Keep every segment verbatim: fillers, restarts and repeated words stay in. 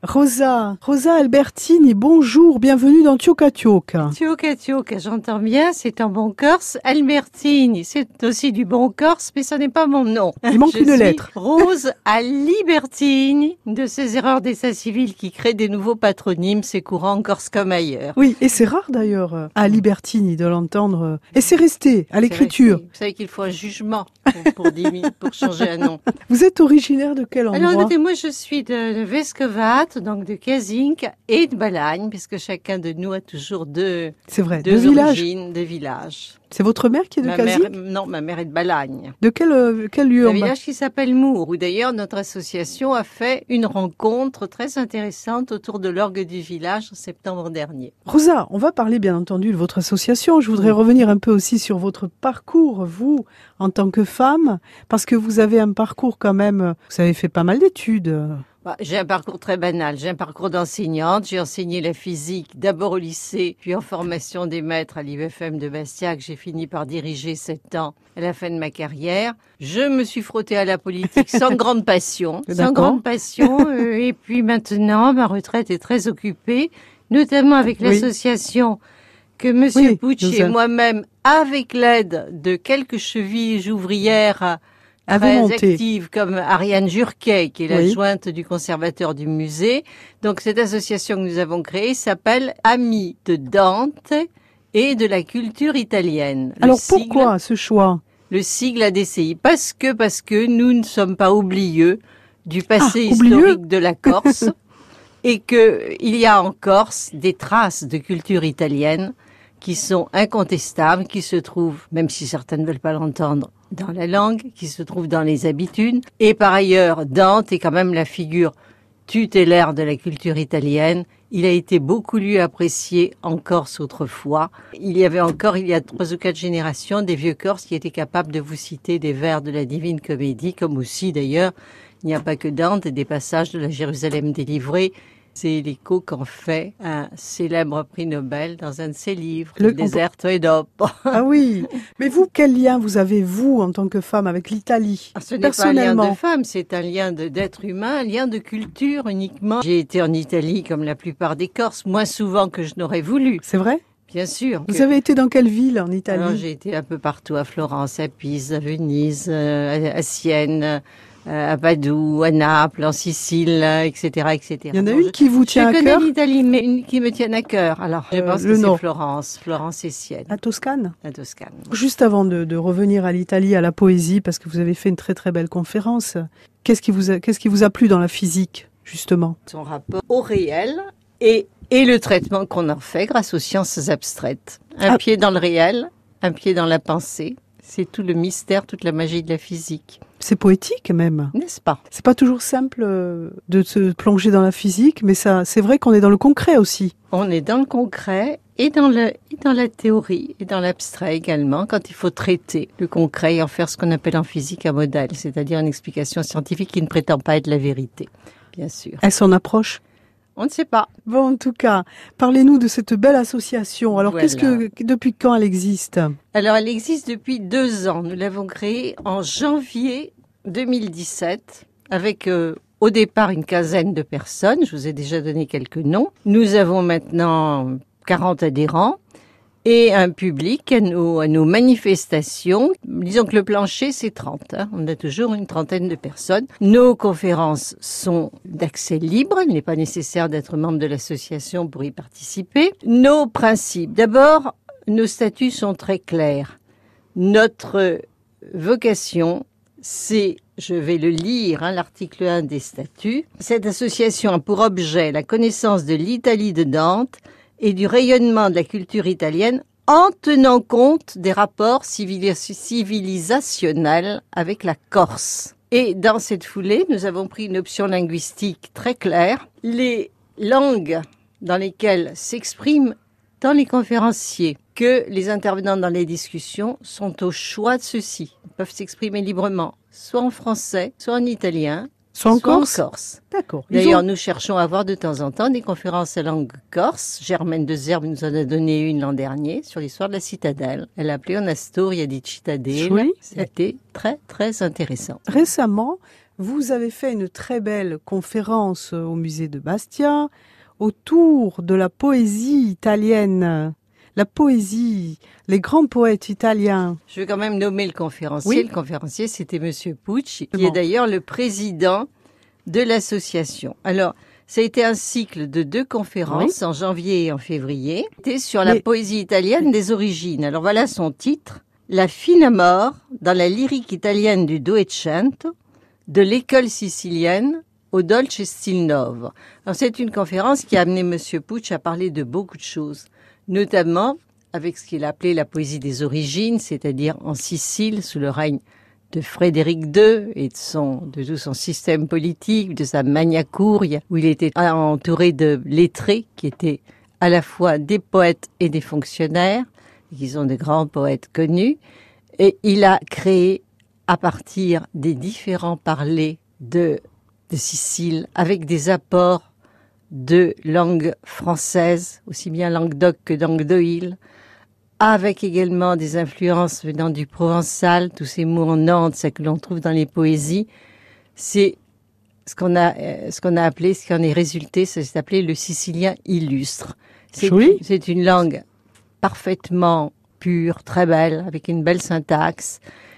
Rosa, Rosa Albertini, bonjour, bienvenue dans Tioka Tioka. Tioka Tioka, j'entends bien, c'est en bon corse. Albertini, c'est aussi du bon corse, mais ça n'est pas mon nom. Il manque Je une suis lettre. Rose Alibertini, de ces erreurs d'état civil qui créent des nouveaux patronymes, c'est courant en Corse comme ailleurs. Oui, et c'est rare d'ailleurs à Libertini de l'entendre. Et c'est resté à l'écriture. Vous savez qu'il faut un jugement pour, pour, dimi- pour changer un nom. Vous êtes originaire de quel endroit? Alors, écoutez, moi, je suis de, de Vescovat, donc de Kazink et de Balagne, puisque chacun de nous a toujours deux, C'est vrai, deux de village. origines, deux villages. C'est votre mère qui est de Ma Kazink? mère, non, ma mère est de Balagne. De quel, euh, quel lieu Un en bas? village qui s'appelle Mour, où d'ailleurs notre association a fait une rencontre très intéressante autour de l'orgue du village en septembre dernier. Rosa, on va parler bien entendu de votre association. Je voudrais Oui. revenir un peu aussi sur votre parcours, vous, en tant que femme, parce que vous avez un parcours quand même, vous avez fait pas mal d'études. Bah, j'ai un parcours très banal. J'ai un parcours d'enseignante. J'ai enseigné la physique d'abord au lycée, puis en formation des maîtres à l'I V F M de Bastia, que j'ai fini par diriger sept ans à la fin de ma carrière. Je me suis frottée à la politique sans grande passion, sans D'accord. grande passion. euh, et puis maintenant, ma retraite est très occupée, notamment avec Oui. l'association que Monsieur Oui, Pucci nous et a- moi-même, avec l'aide de quelques chevilles ouvrières Avez très monté. active, comme Ariane Jurquet, qui est Oui. l'adjointe du conservateur du musée. Donc, cette association que nous avons créée s'appelle Amis de Dante et de la culture italienne. Le Alors sigle- pourquoi ce choix? Le sigle A D C I. Parce que, parce que nous ne sommes pas oublieux du passé Ah, oublieux historique de la Corse et que il y a en Corse des traces de culture italienne qui sont incontestables, qui se trouvent, même si certains ne veulent pas l'entendre, dans la langue, qui se trouvent dans les habitudes. Et par ailleurs, Dante est quand même la figure tutélaire de la culture italienne. Il a été beaucoup lu et apprécié en Corse autrefois. Il y avait encore, il y a trois ou quatre générations, des vieux Corses qui étaient capables de vous citer des vers de la Divine Comédie, comme aussi d'ailleurs, il n'y a pas que Dante, et des passages de la Jérusalem délivrée. C'est l'écho qu'en fait un célèbre prix Nobel dans un de ses livres, Le- Le Deserto et dopo. Ah oui, mais vous, quel lien vous avez, vous, en tant que femme, avec l'Italie? Ah, ce n'est pas un lien Personnellement. de femme, c'est un lien de- d'être humain, un lien de culture uniquement. J'ai été en Italie comme la plupart des Corses, moins souvent que je n'aurais voulu, C'est vrai? bien sûr. Vous que- avez été dans quelle ville en Italie? Alors j'ai été un peu partout, à Florence, à Pise, à Venise, euh, à, à Sienne, euh, à Padoue, à Naples, en Sicile, euh, et cetera, et cetera. Il y en a Bon, une je- qui vous tient à Je connais cœur? l'Italie, mais une qui me tient à cœur. Alors, je Euh, pense le que c'est nom. Florence, Florence et Sienne, La Toscane? la Toscane. Juste avant de, de revenir à l'Italie, à la poésie, parce que vous avez fait une très très belle conférence, qu'est-ce qui vous a, qu'est-ce qui vous a plu dans la physique, justement? Son rapport au réel et, et le traitement qu'on en fait grâce aux sciences abstraites. Un Ah. pied dans le réel, un pied dans la pensée. C'est tout le mystère, toute la magie de la physique. C'est poétique même. N'est-ce pas? C'est pas toujours simple euh, de se plonger dans la physique, mais ça, c'est vrai qu'on est dans le concret aussi. On est dans le concret et dans, le, et dans la théorie et dans l'abstrait également, quand il faut traiter le concret et en faire ce qu'on appelle en physique un modèle, c'est-à-dire une explication scientifique qui ne prétend pas être la vérité, bien sûr. Elle s'en approche. On ne sait pas. Bon, en tout cas, parlez-nous de cette belle association. Alors, Voilà. qu'est-ce que, depuis quand elle existe? Alors, elle existe depuis deux ans. Nous l'avons créée en janvier deux mille dix-sept avec euh, au départ une quinzaine de personnes. Je vous ai déjà donné quelques noms. Nous avons maintenant quarante adhérents et un public à nos, à nos manifestations. Disons que le plancher, c'est trente. Hein. On a toujours une trentaine de personnes. Nos conférences sont d'accès libre. Il n'est pas nécessaire d'être membre de l'association pour y participer. Nos principes. D'abord, nos statuts sont très clairs. Notre vocation, c'est, je vais le lire, hein, l'article un des statuts. Cette association a pour objet la connaissance de l'Italie de Dante et du rayonnement de la culture italienne en tenant compte des rapports civilis- civilisationnels avec la Corse. Et dans cette foulée, nous avons pris une option linguistique très claire. Les langues dans lesquelles s'expriment tant les conférenciers que les intervenants dans les discussions sont au choix de ceux-ci. Ils peuvent s'exprimer librement, soit en français, soit en italien, Soit en Corse? en corse. D'accord. Ils D'ailleurs, ont- nous cherchons à avoir de temps en temps des conférences à langue corse. Germaine de Zerbe nous en a donné une l'an dernier sur l'histoire de la citadelle. Elle a appelé Una storia di cittadella. Oui. C'était très, très intéressant. Récemment, Vous avez fait une très belle conférence au musée de Bastia autour de la poésie italienne. La poésie, les grands poètes italiens. Je vais quand même nommer le conférencier. Oui. Le conférencier, c'était Monsieur Pucci, C'est qui est bon. d'ailleurs le président de l'association. Alors, ça a été un cycle de deux conférences en janvier et en février. C'était sur la Mais- poésie italienne des origines. Alors voilà son titre. La fine amor dans la lyrique italienne du Duecento, de l'école sicilienne au dolce stil novo. Alors c'est une conférence qui a amené Monsieur Pucci à parler de beaucoup de choses, notamment avec ce qu'il a appelé la poésie des origines, c'est-à-dire en Sicile sous le règne de Frédéric deux et de, son, de tout son système politique, de sa Magna Curia, où il était entouré de lettrés qui étaient à la fois des poètes et des fonctionnaires, et qui sont de grands poètes connus. Et il a créé, à partir des différents parlers de, de Sicile, avec des apports de langue française, aussi bien Languedoc que Languedoil, avec également des influences venant du provençal, tous ces mots en Nantes, ça que l'on trouve dans les poésies, c'est ce qu'on a, euh, ce qu'on a appelé, ce qui en est résulté, ça s'est appelé le sicilien illustre. C'est, Joli. c'est une langue parfaitement pure, très belle, avec une belle syntaxe,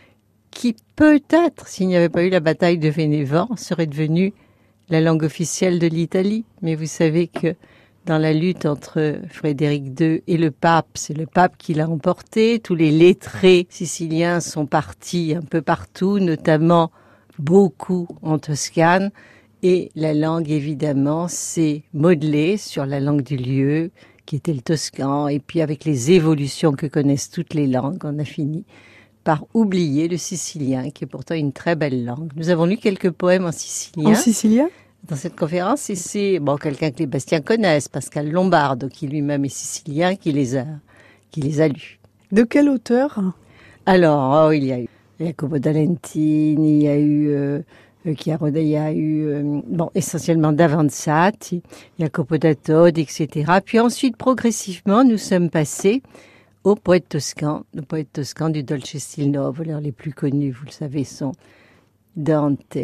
qui peut-être, s'il n'y avait pas eu la bataille de Vénévent, serait devenue la langue officielle de l'Italie. Mais vous savez que dans la lutte entre Frédéric deux et le pape, c'est le pape qui l'a emporté. Tous les lettrés siciliens sont partis un peu partout, notamment beaucoup en Toscane. Et la langue, évidemment, s'est modelée sur la langue du lieu, qui était le toscan. Et puis avec les évolutions que connaissent toutes les langues, on a fini par oublier le sicilien, qui est pourtant une très belle langue. Nous avons lu quelques poèmes en sicilien En sicilien? dans cette conférence, et c'est bon, quelqu'un que les Bastiens connaissent, Pascal Lombardo, qui lui-même est sicilien, qui les a, qui les a lus. De quel auteur? Alors, oh, il y a eu Jacopo D'Alentini, il y a eu euh, Chiaro, il y a eu euh, bon, essentiellement Davanzati, Jacopo da Todi, et cetera. Puis ensuite, progressivement, nous sommes passés aux poètes toscans, le poète toscan du dolce stil novo. Alors, les plus connus, vous le savez, sont Dante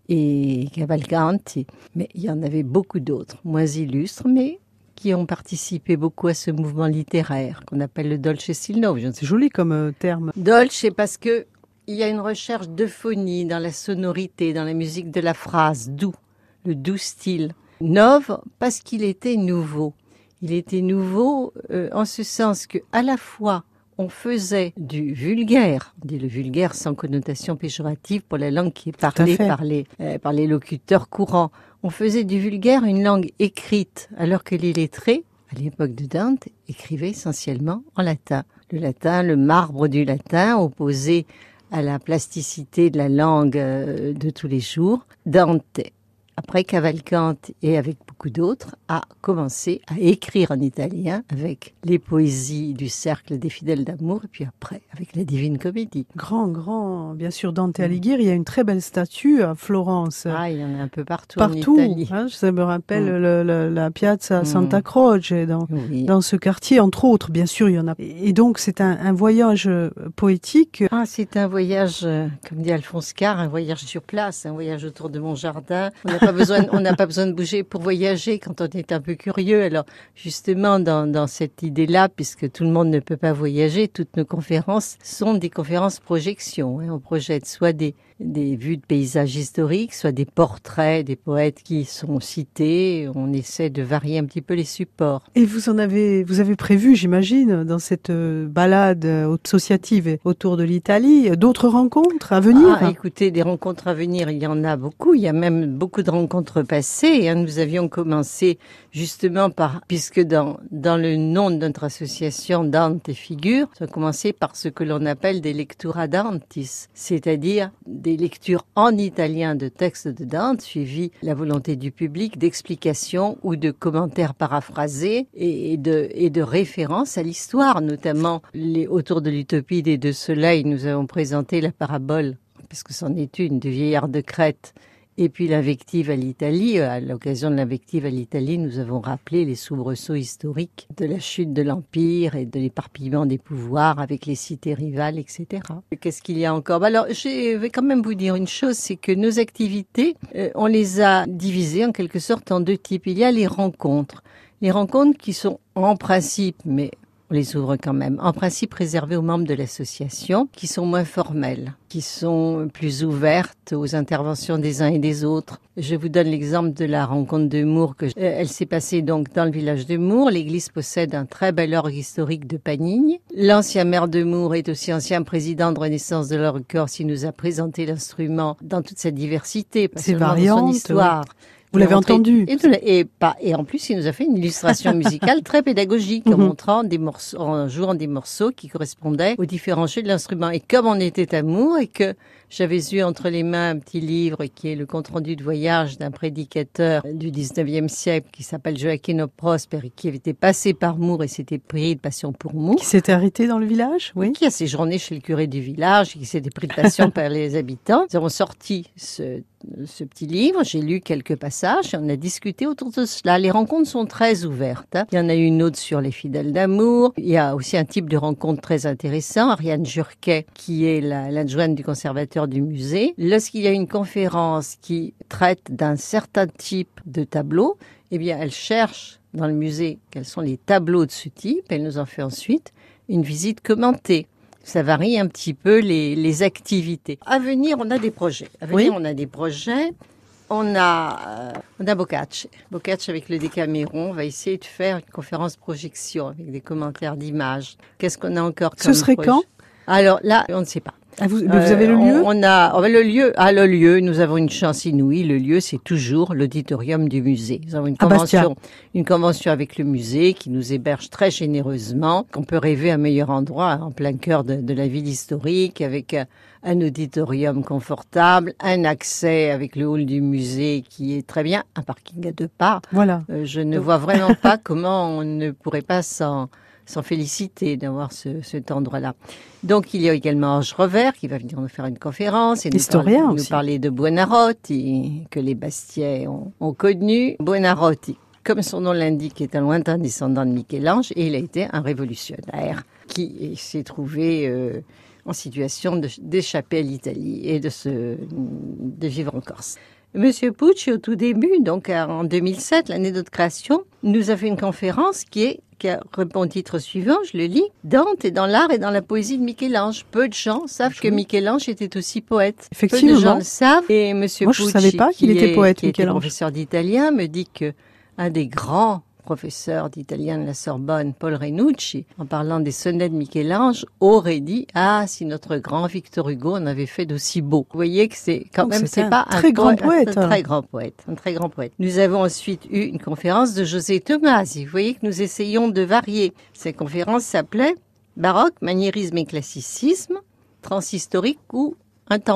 et Cavalcanti, mais il y en avait beaucoup d'autres, moins illustres, mais qui ont participé beaucoup à ce mouvement littéraire qu'on appelle le dolce stil novo. Je ne sais- C'est joli comme euh, terme. Dolce, parce que il y a une recherche d'euphonie dans la sonorité, dans la musique de la phrase, doux, le doux style. Novo, parce qu'il était nouveau. Il était nouveau euh, en ce sens que à la fois on faisait du vulgaire, on dit le vulgaire sans connotation péjorative pour la langue qui est parlée fait. par les, euh, par les locuteurs courants. On faisait du vulgaire une langue écrite, alors que les lettrés, à l'époque de Dante, écrivaient essentiellement en latin. Le latin, le marbre du latin, opposé à la plasticité de la langue euh, de tous les jours. Dante, après Cavalcanti et avec beaucoup d'autres, a commencé à écrire en italien avec les poésies du cercle des fidèles d'amour, et puis après avec la Divine Comédie. Grand, grand, bien sûr, Dante Alighieri. Il y a une très belle statue à Florence. Ah, il y en a un peu partout, Partout, en Italie. hein, ça me rappelle Mm. le- le- la Piazza Mm. Santa Croce dans, Oui. dans ce quartier, entre autres, bien sûr, il y en a. Et donc, c'est un, un voyage euh, poétique. Ah, c'est un voyage, euh, comme dit Alphonse Carr, un voyage sur place, un voyage autour de mon jardin. On n'a pas besoin, on n'a pas besoin de bouger pour voyager quand on est un peu curieux. Alors, justement, dans, dans cette idée-là, puisque tout le monde ne peut pas voyager, toutes nos conférences sont des conférences projection. Hein. On projette soit des, des vues de paysages historiques, soit des portraits des poètes qui sont cités. On essaie de varier un petit peu les supports. Et vous en avez, vous avez prévu, j'imagine, dans cette euh, balade euh, associative autour de l'Italie, euh, d'autres rencontres à venir. Ah, écoutez, des rencontres à venir, il y en a beaucoup. Il y a même beaucoup de rencontres passées. Hein. Nous avions commencé justement par, puisque dans, dans le nom de notre association Dante figure, ça a commencé par ce que l'on appelle des lectura Dantis, c'est-à-dire des lectures en italien de textes de Dante, suivies la volonté du public d'explications ou de commentaires paraphrasés et, et de, et de références à l'histoire, notamment les, autour de l'utopie des deux soleils. Nous avons présenté la parabole, parce que c'en est une, du vieillard de Crète Et puis l'invective à l'Italie, à l'occasion de l'invective à l'Italie, nous avons rappelé les soubresauts historiques de la chute de l'Empire et de l'éparpillement des pouvoirs avec les cités rivales, et cetera. Qu'est-ce qu'il y a encore? Alors, je vais quand même vous dire une chose, c'est que nos activités, euh, on les a divisées en quelque sorte en deux types. Il y a les rencontres. Les rencontres qui sont en principe, mais on les ouvre quand même, en principe réservées aux membres de l'association, qui sont moins formelles, qui sont plus ouvertes aux interventions des uns et des autres. Je vous donne l'exemple de la rencontre de Mours. Que je... Elle s'est passée donc dans le village de Mours. L'église possède un très bel orgue historique de Panigne. L'ancien maire de Mours est aussi ancien président de Renaissance de l'orgue corse. Il nous a présenté l'instrument dans toute sa diversité, pas seulement dans son histoire. Oui. Vous l'avez entendu. Et, et, pas, et en plus, il nous a fait une illustration musicale très pédagogique, en montrant des morceaux, en jouant des morceaux qui correspondaient aux différents jeux de l'instrument. Et comme on était à Mours et que j'avais eu entre les mains un petit livre qui est le compte-rendu de voyage d'un prédicateur du dix-neuvième siècle qui s'appelle Joachino Prosper et qui avait été passé par Mours et s'était pris de passion pour Mours. Qui s'était arrêté dans le village, oui. Qui a séjourné chez le curé du village et qui s'était pris de passion par les habitants. Nous avons sorti ce ce petit livre, j'ai lu quelques passages et on a discuté autour de cela. Les rencontres sont très ouvertes. Hein. Il y en a une autre sur les fidèles d'amour. Il y a aussi un type de rencontre très intéressant. Ariane Jurquet, qui est la, l'adjointe du conservateur du musée. Lorsqu'il y a une conférence qui traite d'un certain type de tableau, eh bien, elle cherche dans le musée quels sont les tableaux de ce type. Elle nous en fait ensuite une visite commentée. Ça varie un petit peu les, les activités. À venir, on a des projets. À venir, oui. on a des projets. On a, euh, on a Boccace. Boccace avec le Décaméron. On va essayer de faire une conférence projection avec des commentaires d'images. Qu'est-ce qu'on a encore comme Ce serait projet? Quand? Alors là, on ne sait pas. Ah, vous, mais vous avez le lieu? euh, on, on a, on a le lieu. Ah, le lieu. Nous avons une chance inouïe. Le lieu, c'est toujours l'auditorium du musée. Nous avons une convention, une convention avec le musée qui nous héberge très généreusement. On peut rêver un meilleur endroit en plein cœur de, de la ville historique, avec un, un auditorium confortable, un accès avec le hall du musée qui est très bien, un parking à deux pas. Voilà. Euh, je ne vois vraiment pas comment on ne pourrait pas s'en s'en féliciter d'avoir ce, cet endroit-là. Donc, il y a également Ange Revers qui va venir nous faire une conférence et nous, Historien parler, aussi. nous parler de Buonarroti, que les Bastiais ont, ont connu. Buonarroti, comme son nom l'indique, est un lointain descendant de Michel-Ange et il a été un révolutionnaire qui s'est trouvé euh, en situation de, d'échapper à l'Italie et de, se, de vivre en Corse. Monsieur Pucci, au tout début, donc en deux mille sept, l'année de notre création, nous a fait une conférence qui est qui a répond au titre suivant, je le lis. Dante est dans l'art et dans la poésie de Michel-Ange. Peu de gens savent que Michel-Ange était aussi poète. Effectivement. Peu de gens le savent. Et Monsieur Moi, Pucci, je savais pas qu'il qui était est, poète, qui était Michel-Ange. professeur d'italien, me dit que un des grands professeur d'italien de la Sorbonne, Paul Renucci, en parlant des sonnets de Michel-Ange, aurait dit « Ah, si notre grand Victor Hugo en avait fait d'aussi beau ». Vous voyez que c'est quand Donc même, c'est un pas très un grand poète, poète. un très grand poète, un très grand poète. Nous avons ensuite eu une conférence de José Tomasi. Vous voyez que nous essayons de varier. Cette conférence s'appelait « Baroque, maniérisme et classicisme, transhistorique ou intemporel ».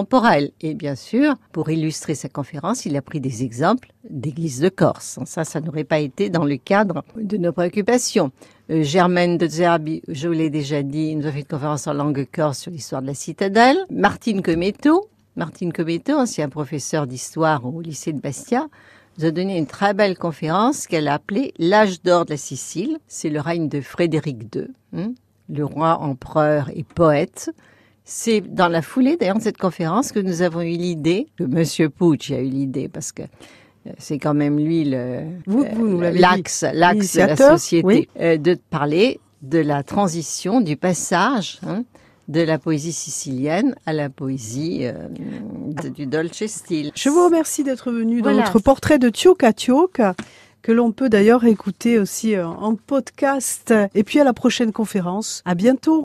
Et bien sûr, pour illustrer sa conférence, il a pris des exemples d'églises de Corse. Ça, ça n'aurait pas été dans le cadre de nos préoccupations. Euh, Germaine de Zerbi, je vous l'ai déjà dit, nous a fait une conférence en langue corse sur l'histoire de la citadelle. Martine Cometto, Martine Cometto, ancien professeur d'histoire au lycée de Bastia, nous a donné une très belle conférence qu'elle a appelée « L'âge d'or de la Sicile ». C'est le règne de Frédéric deux, hein, le roi empereur et poète. C'est dans la foulée, d'ailleurs, de cette conférence que nous avons eu l'idée, que Monsieur Pucci a eu l'idée, parce que c'est quand même lui le, vous, vous nous l'avez l'axe, dit. l'axe de la société, oui. euh, de parler de la transition, du passage hein, de la poésie sicilienne à la poésie euh, de, du dolce style. Je vous remercie d'être venu dans Voilà. notre portrait de Tioca Tioca, que l'on peut d'ailleurs écouter aussi en podcast. Et puis à la prochaine conférence. À bientôt.